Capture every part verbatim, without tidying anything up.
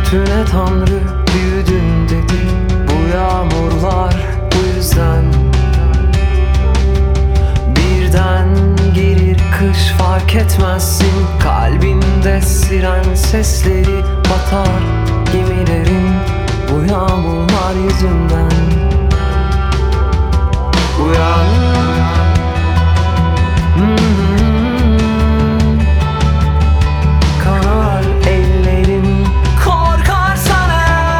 Gökyüzüne Tanrı büyüdün dedi. Bu yağmurlar bu yüzden. Birden gelir kış, fark etmezsin. Kalbinde siren sesleri batar gemilerin, bu yağmurlar yüzünden. Uyan, hmm, kanar ellerin, korkarsan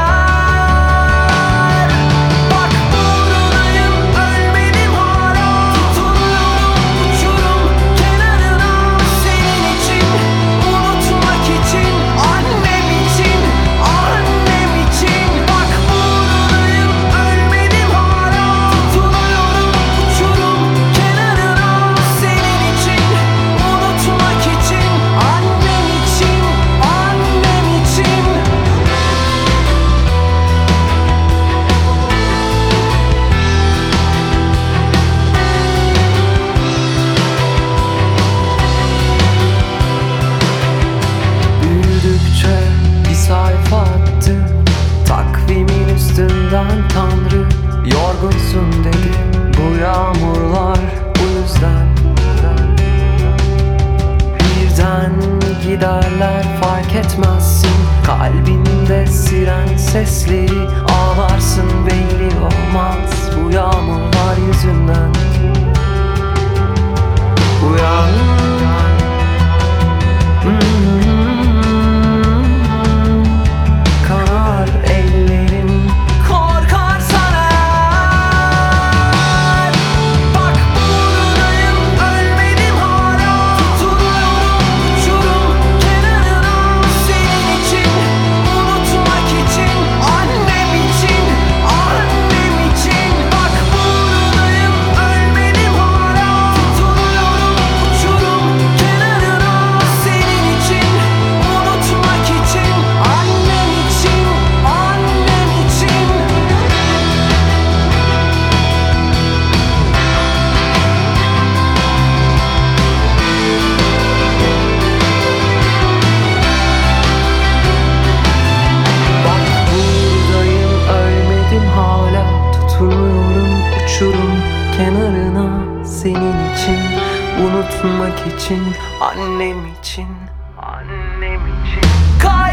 eğer. Bak buradayım, ölmedim hala. Tutunuyorum uçurum kenarına. Senin için, unutmak için, annem için, annem için. Bak buradayım, ölmedim hala. Tutunuyorum uçurum kenarına. Senin için, unutmak için, annem için, annem için. Büyüdükçe bir sayfa attı takvimin üstünden Tanrı. Yorgunsun dedi, bu yağmurlar bu yüzden. Birden giderler, fark etmezsin. Kalbinde siren sesleri, ağlarsın belli olmaz, bu yağmurlar yüzünden. Uyan, kanar ellerin, korkarsan eğer. Bak buradayım, ölmedim hala. Tutunuyorum uçurum kenarına. Senin için, unutmak için, annem için, annem için. Bak buradayım, ölmedim hala. Tutunuyorum uçurum kenarına. Senin için, unutmak için, annem için, annem için. Bak buradayım, ölmedim hala. Tutunuyorum uçurum kenarına. Senin için, unutmak için, annem için, annem için.